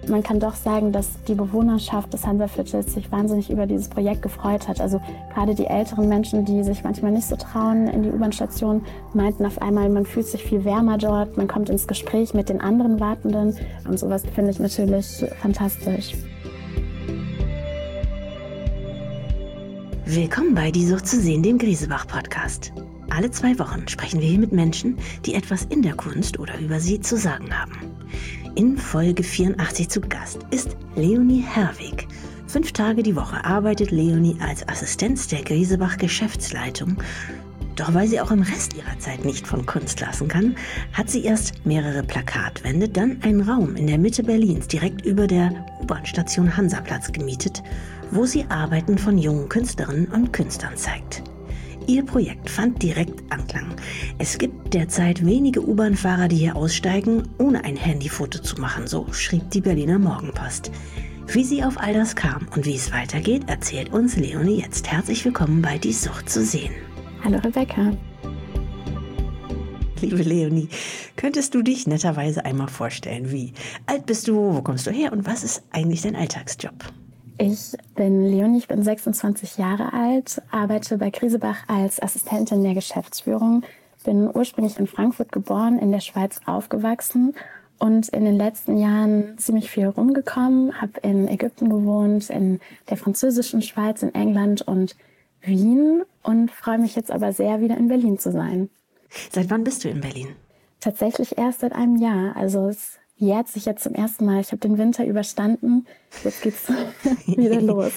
man kann doch sagen, dass die Bewohnerschaft des Hansaviertels sich wahnsinnig über dieses Projekt gefreut hat. Also gerade die älteren Menschen, die sich manchmal nicht so trauen in die U-Bahn-Station, meinten auf einmal, man fühlt sich viel wärmer dort, man kommt ins Gespräch mit den anderen Wartenden und sowas finde ich natürlich fantastisch. Willkommen bei Die Sucht zu sehen, dem Griesebach-Podcast. Alle 2 Wochen sprechen wir hier mit Menschen, die etwas in der Kunst oder über sie zu sagen haben. In Folge 84 zu Gast ist Leonie Herwig. 5 Tage die Woche arbeitet Leonie als Assistenz der Griesebach-Geschäftsleitung. Doch weil sie auch im Rest ihrer Zeit nicht von Kunst lassen kann, hat sie erst mehrere Plakatwände, dann einen Raum in der Mitte Berlins direkt über der U-Bahn-Station Hansaplatz gemietet, wo sie Arbeiten von jungen Künstlerinnen und Künstlern zeigt. Ihr Projekt fand direkt Anklang. Es gibt derzeit wenige U-Bahn-Fahrer, die hier aussteigen, ohne ein Handyfoto zu machen, so schrieb die Berliner Morgenpost. Wie sie auf all das kam und wie es weitergeht, erzählt uns Leonie jetzt. Herzlich willkommen bei Die Sucht zu sehen. Hallo Rebecca. Liebe Leonie, könntest du dich netterweise einmal vorstellen, wie alt bist du, wo kommst du her und was ist eigentlich dein Alltagsjob? Ich bin Leonie, ich bin 26 Jahre alt, arbeite bei Griesebach als Assistentin der Geschäftsführung, bin ursprünglich in Frankfurt geboren, in der Schweiz aufgewachsen und in den letzten Jahren ziemlich viel rumgekommen, habe in Ägypten gewohnt, in der französischen Schweiz, in England und Wien und freue mich jetzt aber sehr, wieder in Berlin zu sein. Seit wann bist du in Berlin? Tatsächlich erst seit einem Jahr, also es jährt sich jetzt zum ersten Mal. Ich habe den Winter überstanden. Jetzt geht's wieder los.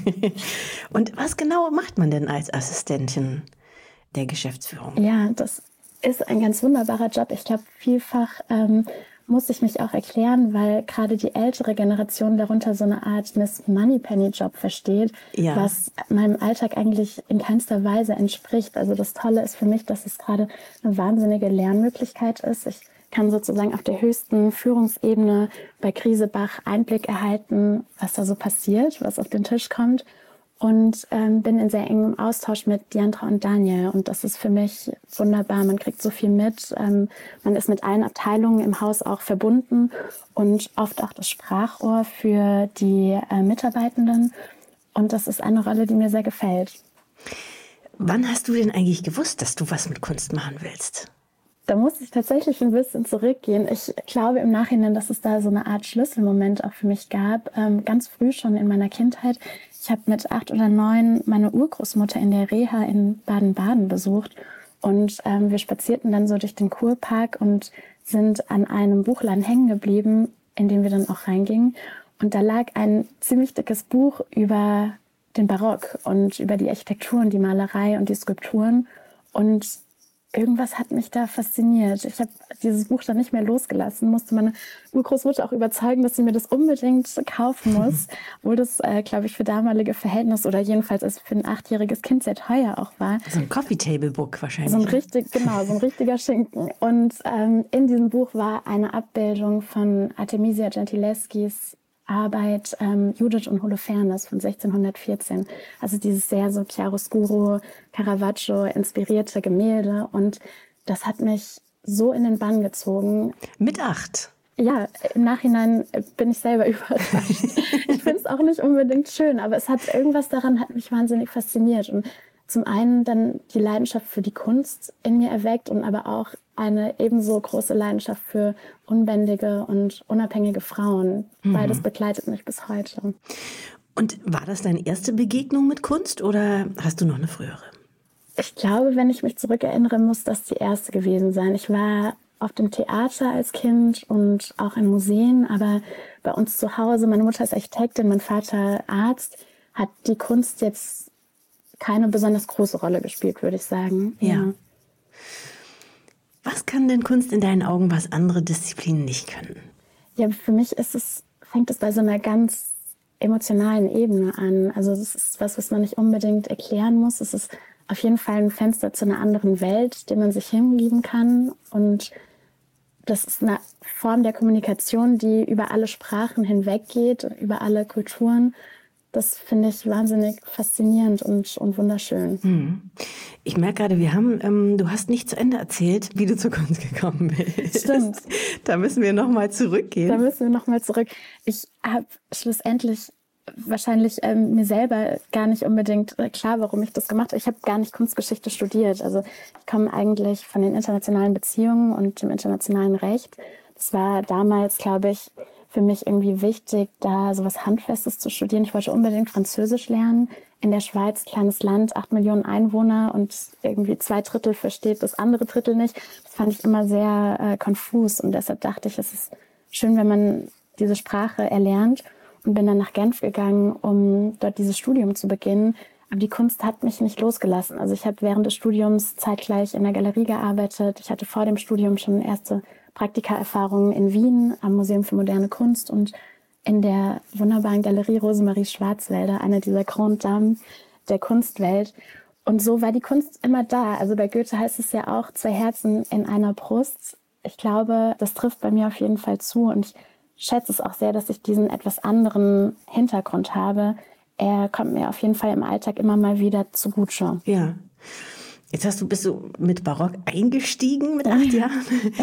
Und was genau macht man denn als Assistentin der Geschäftsführung? Ja, das ist ein ganz wunderbarer Job. Ich glaube, vielfach muss ich mich auch erklären, weil gerade die ältere Generation darunter so eine Art Miss Moneypenny-Job versteht, ja, was meinem Alltag eigentlich in keinster Weise entspricht. Also das Tolle ist für mich, dass es gerade eine wahnsinnige Lernmöglichkeit ist. Ich kann sozusagen auf der höchsten Führungsebene bei Griesebach Einblick erhalten, was da so passiert, was auf den Tisch kommt. Und bin in sehr engem Austausch mit Diandra und Daniel. Und das ist für mich wunderbar. Man kriegt so viel mit. Man ist mit allen Abteilungen im Haus auch verbunden und oft auch das Sprachrohr für die Mitarbeitenden. Und das ist eine Rolle, die mir sehr gefällt. Wann hast du denn eigentlich gewusst, dass du was mit Kunst machen willst? Da muss ich tatsächlich ein bisschen zurückgehen. Ich glaube im Nachhinein, dass es da so eine Art Schlüsselmoment auch für mich gab. Ganz früh schon in meiner Kindheit. Ich habe mit 8 oder 9 meine Urgroßmutter in der Reha in Baden-Baden besucht. Und wir spazierten dann so durch den Kurpark und sind an einem Buchladen hängen geblieben, in den wir dann auch reingingen. Und da lag ein ziemlich dickes Buch über den Barock und über die Architektur und die Malerei und die Skulpturen. Und irgendwas hat mich da fasziniert. Ich habe dieses Buch dann nicht mehr losgelassen, musste meine Urgroßmutter auch überzeugen, dass sie mir das unbedingt kaufen muss, obwohl das, glaube ich, für damalige Verhältnisse oder jedenfalls als für ein 8-jähriges Kind sehr teuer auch war. So ein Coffee-Table-Book wahrscheinlich. So ein richtiger Schinken. Und in diesem Buch war eine Abbildung von Artemisia Gentileschis Arbeit Judith und Holofernes von 1614. Also dieses sehr so chiaroscuro, Caravaggio inspirierte Gemälde. Und das hat mich so in den Bann gezogen. Mit 8? Ja, im Nachhinein bin ich selber überrascht. Ich finde es auch nicht unbedingt schön, aber irgendwas daran hat mich wahnsinnig fasziniert. Und zum einen dann die Leidenschaft für die Kunst in mir erweckt und aber auch eine ebenso große Leidenschaft für unbändige und unabhängige Frauen. Beides begleitet mich bis heute. Und war das deine erste Begegnung mit Kunst oder hast du noch eine frühere? Ich glaube, wenn ich mich zurückerinnere, muss das die erste gewesen sein. Ich war auf dem Theater als Kind und auch in Museen, aber bei uns zu Hause, meine Mutter ist Architektin, mein Vater Arzt, hat die Kunst jetzt keine besonders große Rolle gespielt, würde ich sagen. Ja. Was kann denn Kunst in deinen Augen, was andere Disziplinen nicht können? Ja, für mich fängt es bei so einer ganz emotionalen Ebene an. Also das ist was man nicht unbedingt erklären muss. Es ist auf jeden Fall ein Fenster zu einer anderen Welt, dem man sich hingeben kann. Und das ist eine Form der Kommunikation, die über alle Sprachen hinweggeht, über alle Kulturen. Das finde ich wahnsinnig faszinierend und wunderschön. Ich merke gerade, du hast nicht zu Ende erzählt, wie du zur Kunst gekommen bist. Stimmt. Da müssen wir nochmal zurückgehen. Ich habe schlussendlich wahrscheinlich mir selber gar nicht unbedingt klar, warum ich das gemacht habe. Ich habe gar nicht Kunstgeschichte studiert. Also ich komme eigentlich von den internationalen Beziehungen und dem internationalen Recht. Das war damals, glaube ich, für mich irgendwie wichtig, da so was Handfestes zu studieren. Ich wollte unbedingt Französisch lernen. In der Schweiz, kleines Land, 8 Millionen Einwohner und irgendwie 2/3 versteht das andere Drittel nicht. Das fand ich immer sehr konfus und deshalb dachte ich, es ist schön, wenn man diese Sprache erlernt und bin dann nach Genf gegangen, um dort dieses Studium zu beginnen. Aber die Kunst hat mich nicht losgelassen. Also ich habe während des Studiums zeitgleich in der Galerie gearbeitet. Ich hatte vor dem Studium schon erste Praktikaerfahrungen in Wien am Museum für moderne Kunst und in der wunderbaren Galerie Rosemarie Schwarzwälder, einer dieser Grand Dames der Kunstwelt. Und so war die Kunst immer da. Also bei Goethe heißt es ja auch 2 Herzen in einer Brust. Ich glaube, das trifft bei mir auf jeden Fall zu und ich schätze es auch sehr, dass ich diesen etwas anderen Hintergrund habe. Er kommt mir auf jeden Fall im Alltag immer mal wieder zugute. Ja. Jetzt bist du mit Barock eingestiegen mit 8 Jahren.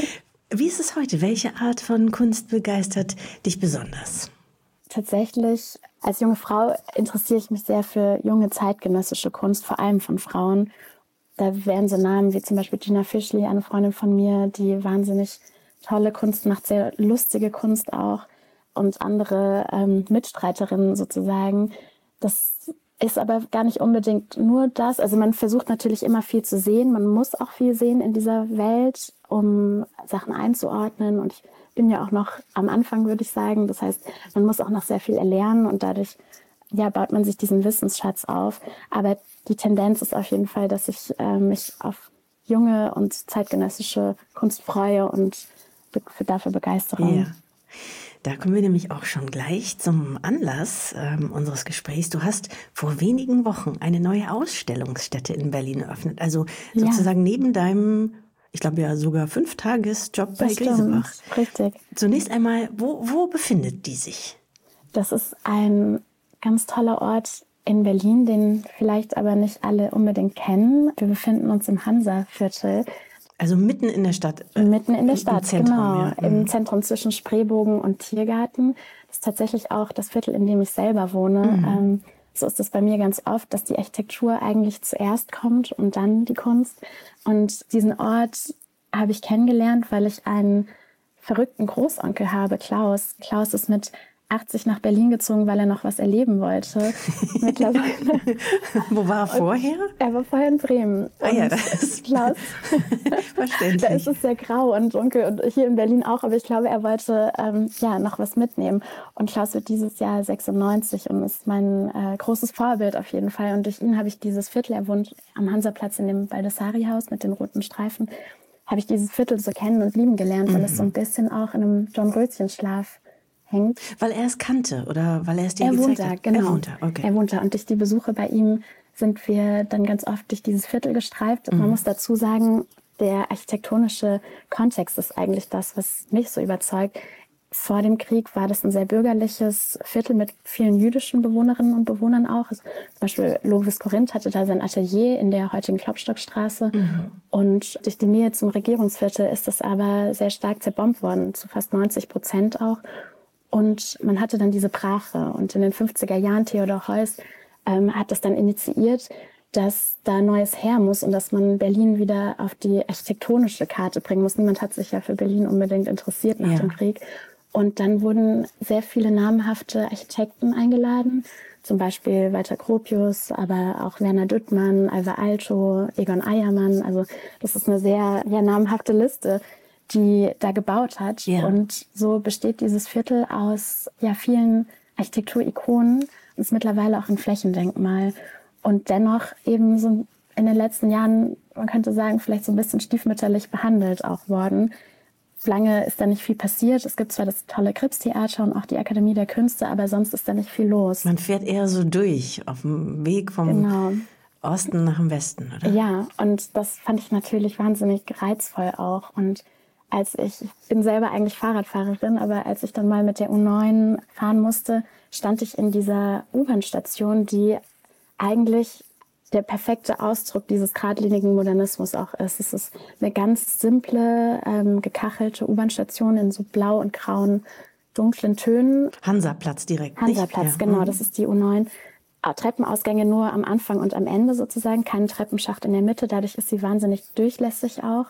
Wie ist es heute? Welche Art von Kunst begeistert dich besonders? Tatsächlich, als junge Frau interessiere ich mich sehr für junge zeitgenössische Kunst, vor allem von Frauen. Da wären so Namen wie zum Beispiel Gina Fischli, eine Freundin von mir, die wahnsinnig tolle Kunst macht, sehr lustige Kunst auch und andere Mitstreiterinnen sozusagen. Das ist aber gar nicht unbedingt nur das. Also man versucht natürlich immer viel zu sehen. Man muss auch viel sehen in dieser Welt, um Sachen einzuordnen. Und ich bin ja auch noch am Anfang, würde ich sagen. Das heißt, man muss auch noch sehr viel erlernen und dadurch baut man sich diesen Wissensschatz auf. Aber die Tendenz ist auf jeden Fall, dass ich mich auf junge und zeitgenössische Kunst freue und dafür begeistere. Ja. Da kommen wir nämlich auch schon gleich zum Anlass unseres Gesprächs. Du hast vor wenigen Wochen eine neue Ausstellungsstätte in Berlin eröffnet. Also sozusagen neben deinem, ich glaube ja sogar 5-Tages-Job bei Griesebach. Richtig. Zunächst einmal, wo befindet die sich? Das ist ein ganz toller Ort in Berlin, den vielleicht aber nicht alle unbedingt kennen. Wir befinden uns im Hansa-Viertel. Also mitten in der Stadt. Mitten in der Stadt, im Zentrum, genau. Ja. Im Zentrum zwischen Spreebogen und Tiergarten. Das ist tatsächlich auch das Viertel, in dem ich selber wohne. So ist es bei mir ganz oft, dass die Architektur eigentlich zuerst kommt und dann die Kunst. Und diesen Ort habe ich kennengelernt, weil ich einen verrückten Großonkel habe, Klaus. Klaus ist mit 80 nach Berlin gezogen, weil er noch was erleben wollte. Mittlerweile. Wo war er vorher? Er war vorher in Bremen. Ja, das ist Klaus. Verständlich. Da ist es sehr grau und dunkel und hier in Berlin auch, aber ich glaube, er wollte noch was mitnehmen. Und Klaus wird dieses Jahr 96 und ist mein großes Vorbild auf jeden Fall. Und durch ihn habe ich dieses Viertel, er wohnt am Hansaplatz in dem Baldessari-Haus mit den roten Streifen, habe ich dieses Viertel so kennen und lieben gelernt, weil es so ein bisschen auch in einem Dornröschenschlaf hängt. Weil er es kannte oder weil er es dir gezeigt hat? Er wohnt da, genau. Er wohnt da, okay. Er wohnt da und durch die Besuche bei ihm sind wir dann ganz oft durch dieses Viertel gestreift. Man muss dazu sagen, der architektonische Kontext ist eigentlich das, was mich so überzeugt. Vor dem Krieg war das ein sehr bürgerliches Viertel mit vielen jüdischen Bewohnerinnen und Bewohnern auch. Also zum Beispiel Lovis Corinth hatte da sein Atelier in der heutigen Klopstockstraße. Und durch die Nähe zum Regierungsviertel ist das aber sehr stark zerbombt worden, zu fast 90% auch. Und man hatte dann diese Brache. Und in den 50er Jahren, Theodor Heuss hat das dann initiiert, dass da Neues her muss und dass man Berlin wieder auf die architektonische Karte bringen muss. Niemand hat sich ja für Berlin unbedingt interessiert nach dem Krieg. Und dann wurden sehr viele namhafte Architekten eingeladen, zum Beispiel Walter Gropius, aber auch Werner Düttmann, Alvar Aalto, Egon Eiermann. Also das ist eine sehr namhafte Liste, die da gebaut hat. Ja. Und so besteht dieses Viertel aus vielen Architekturikonen und ist mittlerweile auch ein Flächendenkmal. Und dennoch eben so in den letzten Jahren, man könnte sagen, vielleicht so ein bisschen stiefmütterlich behandelt auch worden. Lange ist da nicht viel passiert. Es gibt zwar das tolle Krips-Theater und auch die Akademie der Künste, aber sonst ist da nicht viel los. Man fährt eher so durch, auf dem Weg vom Osten nach dem Westen, oder? Ja, und das fand ich natürlich wahnsinnig reizvoll auch. Und ich bin selber eigentlich Fahrradfahrerin, aber als ich dann mal mit der U9 fahren musste, stand ich in dieser U-Bahn-Station, die eigentlich der perfekte Ausdruck dieses geradlinigen Modernismus auch ist. Es ist eine ganz simple, gekachelte U-Bahn-Station in so blau und grauen, dunklen Tönen. Hansaplatz direkt. Hansaplatz, genau, das ist die U9. Treppenausgänge nur am Anfang und am Ende sozusagen, kein Treppenschacht in der Mitte. Dadurch ist sie wahnsinnig durchlässig auch.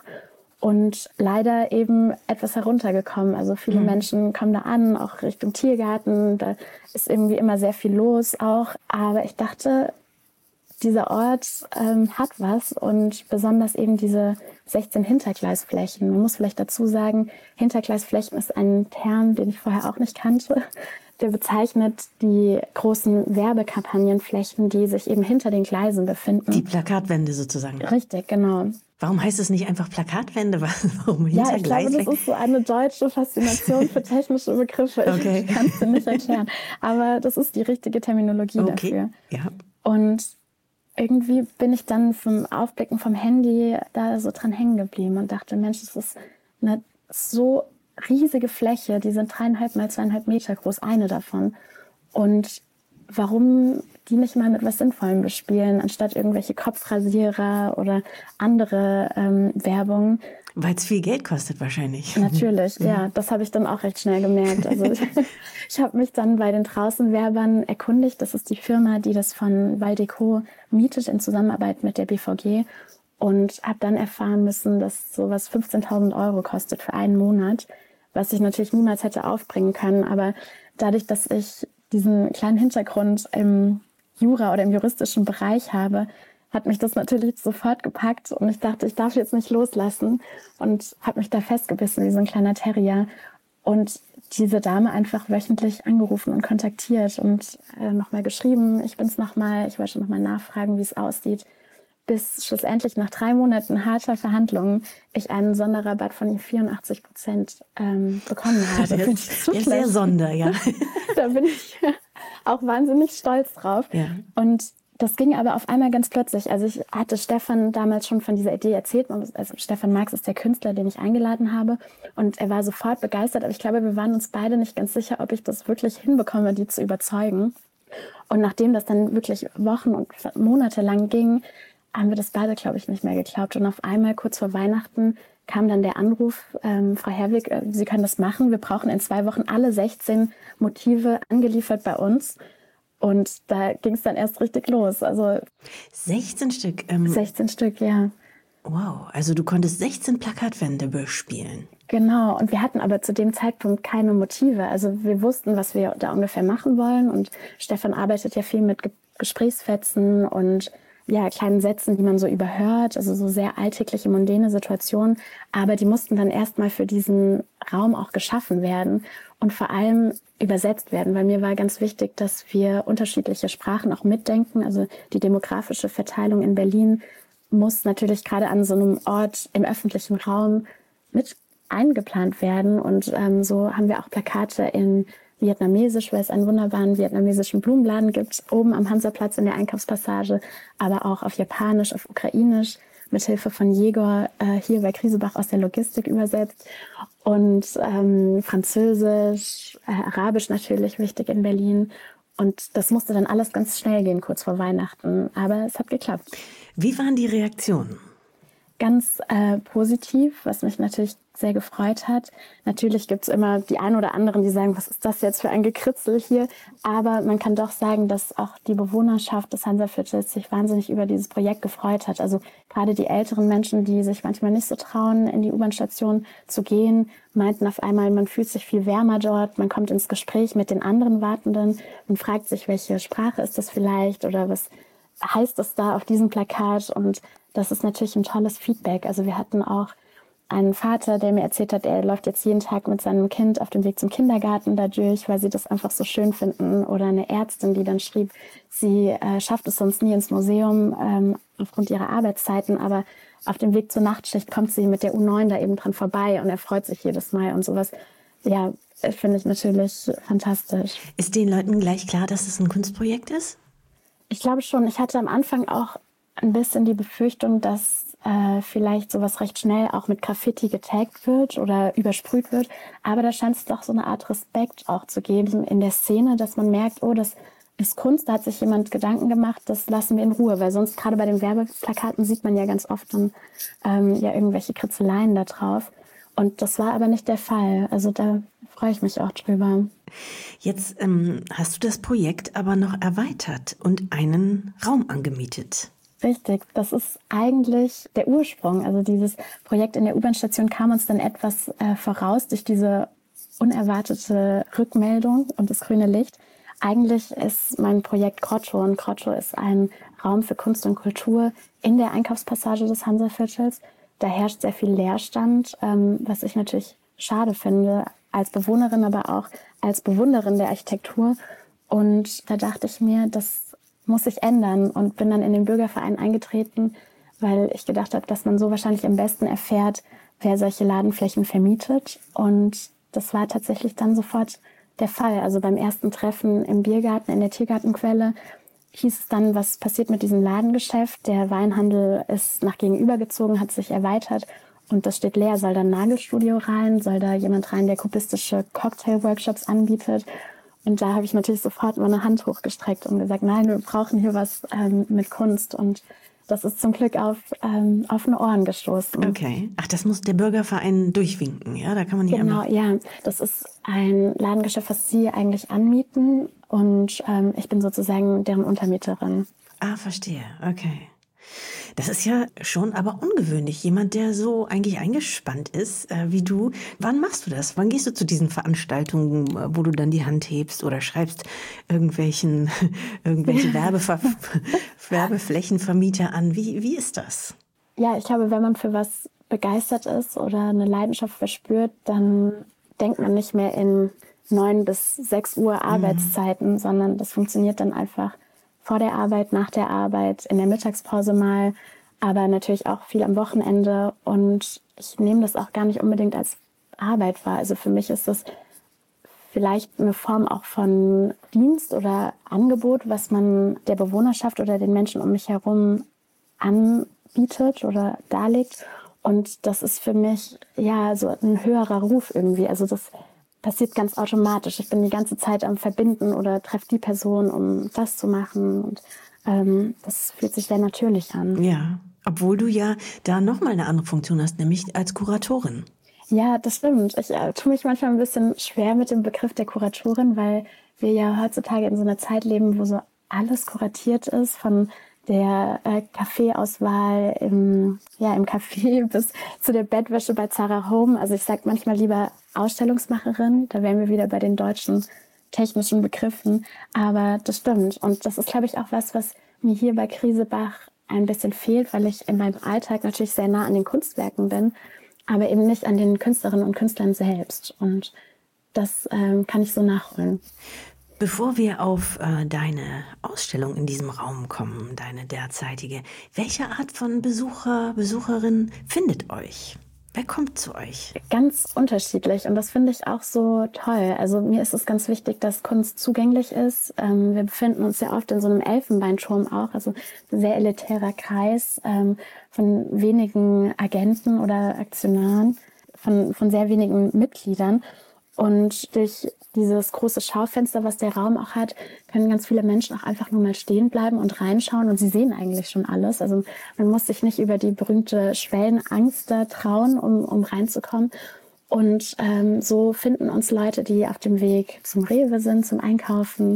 Und leider eben etwas heruntergekommen. Also viele Menschen kommen da an, auch Richtung Tiergarten. Da ist irgendwie immer sehr viel los auch. Aber ich dachte, dieser Ort hat was und besonders eben diese 16 Hintergleisflächen. Man muss vielleicht dazu sagen, Hintergleisflächen ist ein Term, den ich vorher auch nicht kannte. Der bezeichnet die großen Werbekampagnenflächen, die sich eben hinter den Gleisen befinden. Die Plakatwände sozusagen. Richtig, genau. Warum heißt es nicht einfach Plakatwände? Warum Ja, ich glaube, das ist so eine deutsche Faszination für technische Begriffe. Okay. Ich kann es dir nicht erklären. Aber das ist die richtige Terminologie dafür. Ja. Und irgendwie bin ich dann vom Aufblicken vom Handy da so dran hängen geblieben und dachte, Mensch, das ist eine so riesige Fläche, die sind 3,5 mal 2,5 Meter groß, eine davon. Und warum die nicht mal mit was Sinnvollem bespielen, anstatt irgendwelche Kopfrasierer oder andere Werbung. Weil es viel Geld kostet wahrscheinlich. Natürlich, ja, das habe ich dann auch recht schnell gemerkt. Also ich habe mich dann bei den Draußenwerbern erkundigt. Das ist die Firma, die das von Valdeco mietet in Zusammenarbeit mit der BVG. Und habe dann erfahren müssen, dass sowas 15.000 Euro kostet für einen Monat, was ich natürlich niemals hätte aufbringen können. Aber dadurch, dass ich diesen kleinen Hintergrund im Jura oder im juristischen Bereich habe, hat mich das natürlich sofort gepackt. Und ich dachte, ich darf jetzt nicht loslassen und habe mich da festgebissen wie so ein kleiner Terrier. Und diese Dame einfach wöchentlich angerufen und kontaktiert und nochmal geschrieben, ich wollte nochmal nachfragen, wie es aussieht. Bis schlussendlich nach 3 Monaten harter Verhandlungen ich einen Sonderrabatt von 84% bekommen habe. Das ist sehr Sonder, ja. Da bin ich auch wahnsinnig stolz drauf. Ja. Und das ging aber auf einmal ganz plötzlich. Also ich hatte Stefan damals schon von dieser Idee erzählt. Also Stefan Marx ist der Künstler, den ich eingeladen habe. Und er war sofort begeistert. Aber ich glaube, wir waren uns beide nicht ganz sicher, ob ich das wirklich hinbekomme, die zu überzeugen. Und nachdem das dann wirklich Wochen und Monate lang ging, haben wir das beide, glaube ich, nicht mehr geglaubt. Und auf einmal, kurz vor Weihnachten, kam dann der Anruf, Frau Herwig, Sie können das machen. Wir brauchen in 2 Wochen alle 16 Motive angeliefert bei uns. Und da ging es dann erst richtig los. Also 16 Stück? 16 Stück, ja. Wow, also du konntest 16 Plakatwände bespielen. Genau, und wir hatten aber zu dem Zeitpunkt keine Motive. Also wir wussten, was wir da ungefähr machen wollen. Und Stefan arbeitet ja viel mit Gesprächsfetzen und ja, kleinen Sätzen, die man so überhört, also so sehr alltägliche, mondäne Situationen. Aber die mussten dann erstmal für diesen Raum auch geschaffen werden und vor allem übersetzt werden, weil mir war ganz wichtig, dass wir unterschiedliche Sprachen auch mitdenken. Also die demografische Verteilung in Berlin muss natürlich gerade an so einem Ort im öffentlichen Raum mit eingeplant werden. Und so haben wir auch Plakate in Vietnamesisch, weil es einen wunderbaren vietnamesischen Blumenladen gibt, oben am Hansaplatz in der Einkaufspassage, aber auch auf Japanisch, auf Ukrainisch, mit Hilfe von Jegor hier bei Griesebach aus der Logistik übersetzt. Und Französisch, Arabisch natürlich, wichtig in Berlin. Und das musste dann alles ganz schnell gehen, kurz vor Weihnachten. Aber es hat geklappt. Wie waren die Reaktionen? Ganz positiv, was mich natürlich sehr gefreut hat. Natürlich gibt es immer die einen oder anderen, die sagen, was ist das jetzt für ein Gekritzel hier? Aber man kann doch sagen, dass auch die Bewohnerschaft des Hansaviertels sich wahnsinnig über dieses Projekt gefreut hat. Also gerade die älteren Menschen, die sich manchmal nicht so trauen, in die U-Bahn-Station zu gehen, meinten auf einmal, man fühlt sich viel wärmer dort, man kommt ins Gespräch mit den anderen Wartenden und fragt sich, welche Sprache ist das vielleicht oder was heißt das da auf diesem Plakat? Und das ist natürlich ein tolles Feedback. Also wir hatten auch einen Vater, der mir erzählt hat, er läuft jetzt jeden Tag mit seinem Kind auf dem Weg zum Kindergarten dadurch, weil sie das einfach so schön finden. Oder eine Ärztin, die dann schrieb, sie schafft es sonst nie ins Museum aufgrund ihrer Arbeitszeiten, aber auf dem Weg zur Nachtschicht kommt sie mit der U9 da eben dran vorbei und er freut sich jedes Mal und sowas. Ja, finde ich natürlich fantastisch. Ist den Leuten gleich klar, dass es ein Kunstprojekt ist? Ich glaube schon. Ich hatte am Anfang auch ein bisschen die Befürchtung, dass vielleicht sowas recht schnell auch mit Graffiti getaggt wird oder übersprüht wird. Aber da scheint es doch so eine Art Respekt auch zu geben in der Szene, dass man merkt, oh, das ist Kunst, da hat sich jemand Gedanken gemacht, das lassen wir in Ruhe. Weil sonst gerade bei den Werbeplakaten sieht man ja ganz oft dann ja irgendwelche Kritzeleien da drauf. Und das war aber nicht der Fall. Also da freue ich mich auch drüber. Jetzt hast du das Projekt aber noch erweitert und einen Raum angemietet. Richtig, das ist eigentlich der Ursprung. Also dieses Projekt in der U-Bahn-Station kam uns dann etwas voraus durch diese unerwartete Rückmeldung und das grüne Licht. Eigentlich ist mein Projekt Grotto und Grotto ist ein Raum für Kunst und Kultur in der Einkaufspassage des Hansaviertels. Da herrscht sehr viel Leerstand, was ich natürlich schade finde, als Bewohnerin, aber auch als Bewunderin der Architektur. Und da dachte ich mir, das muss sich ändern und bin dann in den Bürgerverein eingetreten, weil ich gedacht habe, dass man so wahrscheinlich am besten erfährt, wer solche Ladenflächen vermietet. Und das war tatsächlich dann sofort der Fall. Also beim ersten Treffen im Biergarten, in der Tiergartenquelle, hieß es dann, was passiert mit diesem Ladengeschäft. Der Weinhandel ist nach gegenüber gezogen, hat sich erweitert und das steht leer. Soll da ein Nagelstudio rein? Soll da jemand rein, der kubistische Cocktail-Workshops anbietet? Und da habe ich natürlich sofort meine Hand hochgestreckt und gesagt, nein, wir brauchen hier was mit Kunst. Und das ist zum Glück auf offene Ohren gestoßen. Okay. Ach, das muss der Bürgerverein durchwinken, ja? Da kann man nicht Genau, ja. Das ist ein Ladengeschäft, was Sie eigentlich anmieten. Und ich bin sozusagen deren Untermieterin. Ah, verstehe. Okay. Das ist ja schon aber ungewöhnlich. Jemand, der so eigentlich eingespannt ist wie du. Wann machst du das? Wann gehst du zu diesen Veranstaltungen, wo du dann die Hand hebst oder schreibst irgendwelche Werbeflächenvermieter an? Wie ist das? Ja, ich glaube, wenn man für was begeistert ist oder eine Leidenschaft verspürt, dann denkt man nicht mehr in 9 bis 6 Uhr Arbeitszeiten, sondern das funktioniert dann einfach vor der Arbeit, nach der Arbeit, in der Mittagspause mal, aber natürlich auch viel am Wochenende. Und ich nehme das auch gar nicht unbedingt als Arbeit wahr. Also für mich ist das vielleicht eine Form auch von Dienst oder Angebot, was man der Bewohnerschaft oder den Menschen um mich herum anbietet oder darlegt. Und das ist für mich ja so ein höherer Ruf irgendwie. Also das passiert ganz automatisch. Ich bin die ganze Zeit am Verbinden oder treffe die Person, um das zu machen. Und das fühlt sich sehr natürlich an. Ja, obwohl du ja da nochmal eine andere Funktion hast, nämlich als Kuratorin. Ja, das stimmt. Ich tue mich manchmal ein bisschen schwer mit dem Begriff der Kuratorin, weil wir ja heutzutage in so einer Zeit leben, wo so alles kuratiert ist, von der Kaffeeauswahl im Café bis zu der Bettwäsche bei Zara Home. Also ich sage manchmal lieber Ausstellungsmacherin, da wären wir wieder bei den deutschen technischen Begriffen. Aber das stimmt. Und das ist, glaube ich, auch was mir hier bei Griesebach ein bisschen fehlt, weil ich in meinem Alltag natürlich sehr nah an den Kunstwerken bin, aber eben nicht an den Künstlerinnen und Künstlern selbst. Und das kann ich so nachholen. Bevor wir auf deine Ausstellung in diesem Raum kommen, deine derzeitige, welche Art von Besucher, Besucherin findet euch? Wer kommt zu euch? Ganz unterschiedlich und das finde ich auch so toll. Also mir ist es ganz wichtig, dass Kunst zugänglich ist. Wir befinden uns ja oft in so einem Elfenbeinturm auch, also ein sehr elitärer Kreis von wenigen Agenten oder Aktionären, von sehr wenigen Mitgliedern. Und durch dieses große Schaufenster, was der Raum auch hat, können ganz viele Menschen auch einfach nur mal stehen bleiben und reinschauen und sie sehen eigentlich schon alles. Also man muss sich nicht über die berühmte Schwellenangst da trauen, um reinzukommen. Und so finden uns Leute, die auf dem Weg zum Rewe sind, zum Einkaufen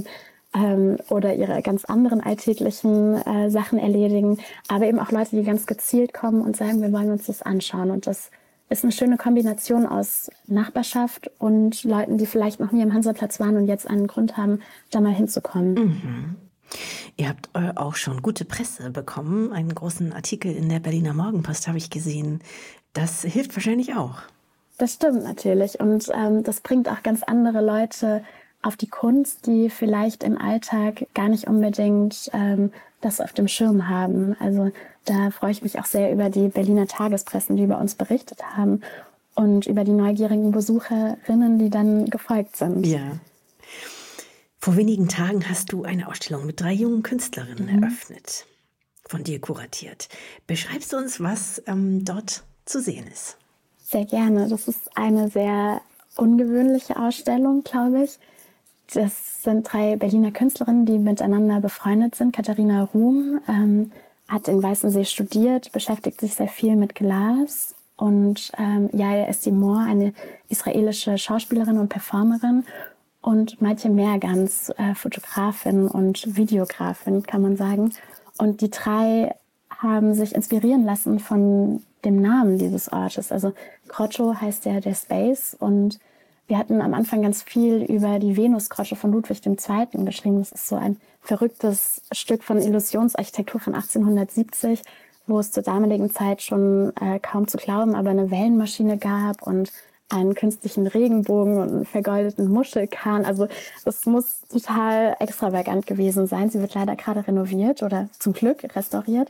oder ihre ganz anderen alltäglichen Sachen erledigen. Aber eben auch Leute, die ganz gezielt kommen und sagen, wir wollen uns das anschauen. Und das ist eine schöne Kombination aus Nachbarschaft und Leuten, die vielleicht noch nie am Hansaplatz waren und jetzt einen Grund haben, da mal hinzukommen. Mhm. Ihr habt auch schon gute Presse bekommen. Einen großen Artikel in der Berliner Morgenpost habe ich gesehen. Das hilft wahrscheinlich auch. Das stimmt natürlich. Und das bringt auch ganz andere Leute auf die Kunst, die vielleicht im Alltag gar nicht unbedingt das auf dem Schirm haben. Also da freue ich mich auch sehr über die Berliner Tagespressen, die über uns berichtet haben und über die neugierigen Besucherinnen, die dann gefolgt sind. Ja. Vor wenigen Tagen hast du eine Ausstellung mit 3 jungen Künstlerinnen eröffnet. von dir kuratiert. Beschreibst du uns, was dort zu sehen ist? Sehr gerne. Das ist eine sehr ungewöhnliche Ausstellung, glaube ich. Das sind 3 Berliner Künstlerinnen, die miteinander befreundet sind. Katharina Ruhm hat in Weißensee studiert, beschäftigt sich sehr viel mit Glas. Und Yaya Estimor, eine israelische Schauspielerin und Performerin. Und Maite Mergans, Fotografin und Videografin, kann man sagen. Und die 3 haben sich inspirieren lassen von dem Namen dieses Ortes. Also Grotto heißt ja der Space, und wir hatten am Anfang ganz viel über die Venusgrotto von Ludwig II. Geschrieben. Das ist so ein verrücktes Stück von Illusionsarchitektur von 1870, wo es zur damaligen Zeit schon kaum zu glauben, aber eine Wellenmaschine gab und einen künstlichen Regenbogen und einen vergoldeten Muschelkahn. Also es muss total extravagant gewesen sein. Sie wird leider gerade renoviert oder zum Glück restauriert.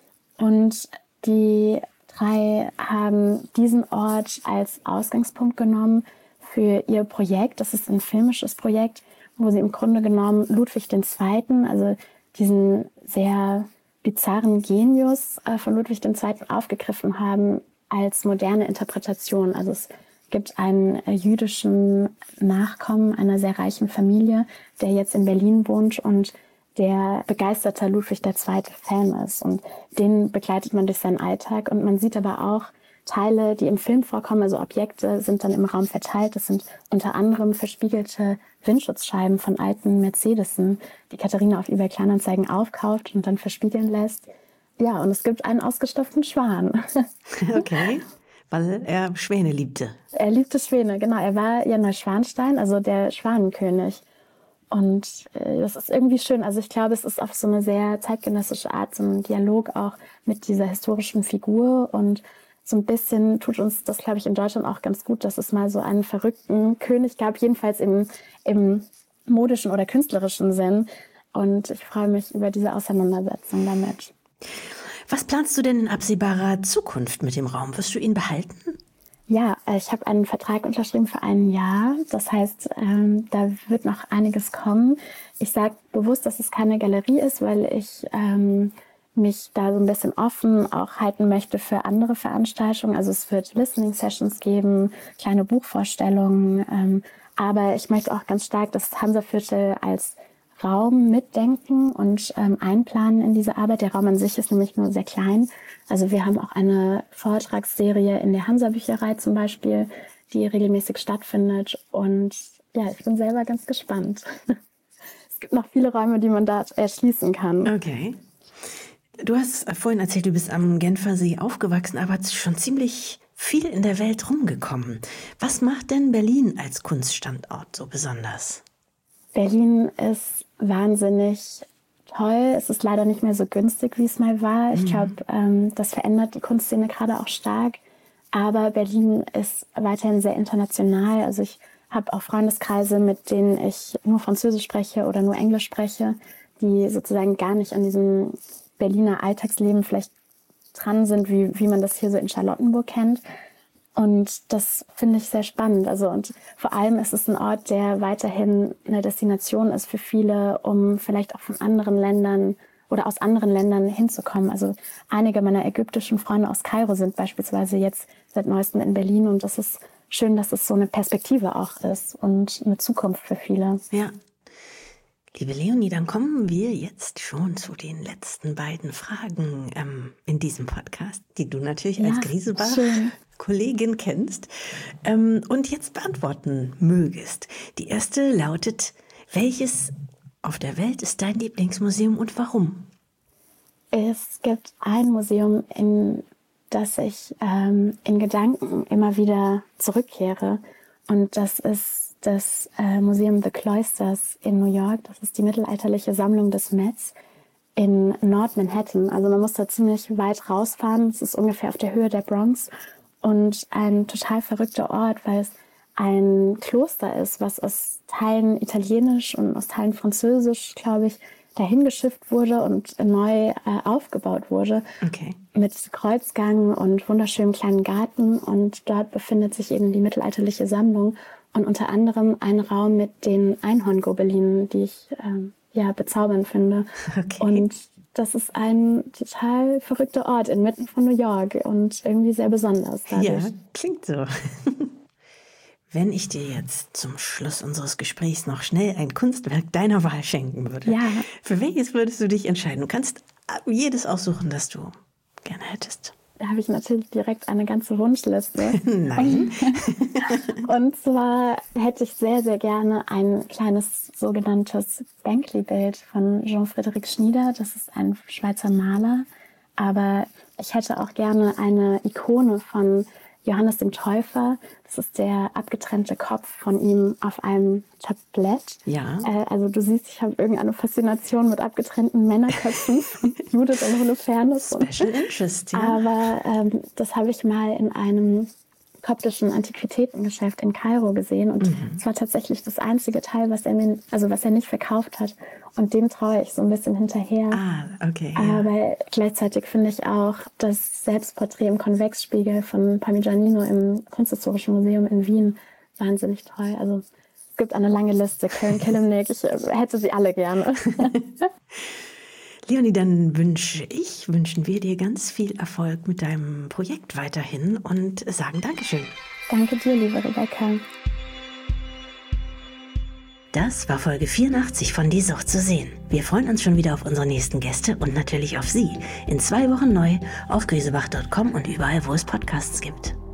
Und die 3 haben diesen Ort als Ausgangspunkt genommen für ihr Projekt. Das ist ein filmisches Projekt, wo sie im Grunde genommen Ludwig II., also diesen sehr bizarren Genius von Ludwig II. Aufgegriffen haben als moderne Interpretation. Also es gibt einen jüdischen Nachkommen einer sehr reichen Familie, der jetzt in Berlin wohnt und der begeisterter Ludwig II.-Fan ist. Und den begleitet man durch seinen Alltag. Und man sieht aber auch Teile, die im Film vorkommen, also Objekte, sind dann im Raum verteilt. Das sind unter anderem verspiegelte Windschutzscheiben von alten Mercedesen, die Katharina auf eBay Kleinanzeigen aufkauft und dann verspiegeln lässt. Ja, und es gibt einen ausgestopften Schwan. Okay, weil er Schwäne liebte. Er liebte Schwäne, genau. Er war ja Neuschwanstein, also der Schwanenkönig. Und das ist irgendwie schön. Also ich glaube, es ist auf so eine sehr zeitgenössische Art, so ein Dialog auch mit dieser historischen Figur. Und so ein bisschen tut uns das, glaube ich, in Deutschland auch ganz gut, dass es mal so einen verrückten König gab, jedenfalls im modischen oder künstlerischen Sinn. Und ich freue mich über diese Auseinandersetzung damit. Was planst du denn in absehbarer Zukunft mit dem Raum? Wirst du ihn behalten? Ja, ich habe einen Vertrag unterschrieben für 1 Jahr. Das heißt, da wird noch einiges kommen. Ich sage bewusst, dass es keine Galerie ist, weil ich mich da so ein bisschen offen auch halten möchte für andere Veranstaltungen. Also es wird Listening-Sessions geben, kleine Buchvorstellungen. Aber ich möchte auch ganz stark das Hansaviertel als Raum mitdenken und einplanen in diese Arbeit. Der Raum an sich ist nämlich nur sehr klein. Also wir haben auch eine Vortragsserie in der Hansa-Bücherei zum Beispiel, die regelmäßig stattfindet. Und ja, ich bin selber ganz gespannt. Es gibt noch viele Räume, die man da erschließen kann. Okay. Du hast vorhin erzählt, du bist am Genfersee aufgewachsen, aber schon ziemlich viel in der Welt rumgekommen. Was macht denn Berlin als Kunststandort so besonders? Berlin ist wahnsinnig toll. Es ist leider nicht mehr so günstig, wie es mal war. Ich glaube, das verändert die Kunstszene gerade auch stark. Aber Berlin ist weiterhin sehr international. Also ich habe auch Freundeskreise, mit denen ich nur Französisch spreche oder nur Englisch spreche, die sozusagen gar nicht an diesem Berliner Alltagsleben vielleicht dran sind, wie man das hier so in Charlottenburg kennt. Und das finde ich sehr spannend. Also, und vor allem ist es ein Ort, der weiterhin eine Destination ist für viele, um vielleicht auch von anderen Ländern oder aus anderen Ländern hinzukommen. Also einige meiner ägyptischen Freunde aus Kairo sind beispielsweise jetzt seit neuestem in Berlin. Und das ist schön, dass es so eine Perspektive auch ist und eine Zukunft für viele. Ja. Liebe Leonie, dann kommen wir jetzt schon zu den letzten beiden Fragen in diesem Podcast, die du natürlich als Griesebach-Kollegin kennst und jetzt beantworten mögest. Die erste lautet: Welches auf der Welt ist dein Lieblingsmuseum und warum? Es gibt ein Museum, in das ich in Gedanken immer wieder zurückkehre, und das ist das Museum The Cloisters in New York. Das ist die mittelalterliche Sammlung des Mets in Nord-Manhattan. Also man muss da ziemlich weit rausfahren. Es ist ungefähr auf der Höhe der Bronx und ein total verrückter Ort, weil es ein Kloster ist, was aus Teilen Italienisch und aus Teilen Französisch, glaube ich, dahin geschifft wurde und neu aufgebaut wurde. Okay. Mit Kreuzgang und wunderschönem kleinen Garten. Und dort befindet sich eben die mittelalterliche Sammlung. Und unter anderem ein Raum mit den Einhorngobelinen, die ich bezaubernd finde. Okay. Und das ist ein total verrückter Ort inmitten von New York und irgendwie sehr besonders dadurch. Ja, klingt so. Wenn ich dir jetzt zum Schluss unseres Gesprächs noch schnell ein Kunstwerk deiner Wahl schenken würde, für welches würdest du dich entscheiden? Du kannst jedes aussuchen, das du gerne hättest. Da habe ich natürlich direkt eine ganze Wunschliste. Nein. Und zwar hätte ich sehr, sehr gerne ein kleines sogenanntes Bänkli-Bild von Jean-Frédéric Schnieder. Das ist ein Schweizer Maler. Aber ich hätte auch gerne eine Ikone von Johannes dem Täufer. Das ist der abgetrennte Kopf von ihm auf einem Tablett. Ja. Also du siehst, ich habe irgendeine Faszination mit abgetrennten Männerköpfen von Judith und Holofernes. Special Interest, ja. Aber das habe ich mal in einem koptischen Antiquitätengeschäft in Kairo gesehen. Und es war tatsächlich das einzige Teil, was er nicht verkauft hat. Und dem traue ich so ein bisschen hinterher. Okay. Ja. Aber gleichzeitig finde ich auch das Selbstporträt im Konvexspiegel von Parmigianino im Kunsthistorischen Museum in Wien wahnsinnig toll. Also es gibt eine lange Liste. Köln-Kilimnik, ich hätte sie alle gerne. Leonie, dann wünschen wir dir ganz viel Erfolg mit deinem Projekt weiterhin und sagen Dankeschön. Danke dir, liebe Rebecca. Das war Folge 84 von Die Sucht zu sehen. Wir freuen uns schon wieder auf unsere nächsten Gäste und natürlich auf Sie. In 2 Wochen neu auf griesebach.com und überall, wo es Podcasts gibt.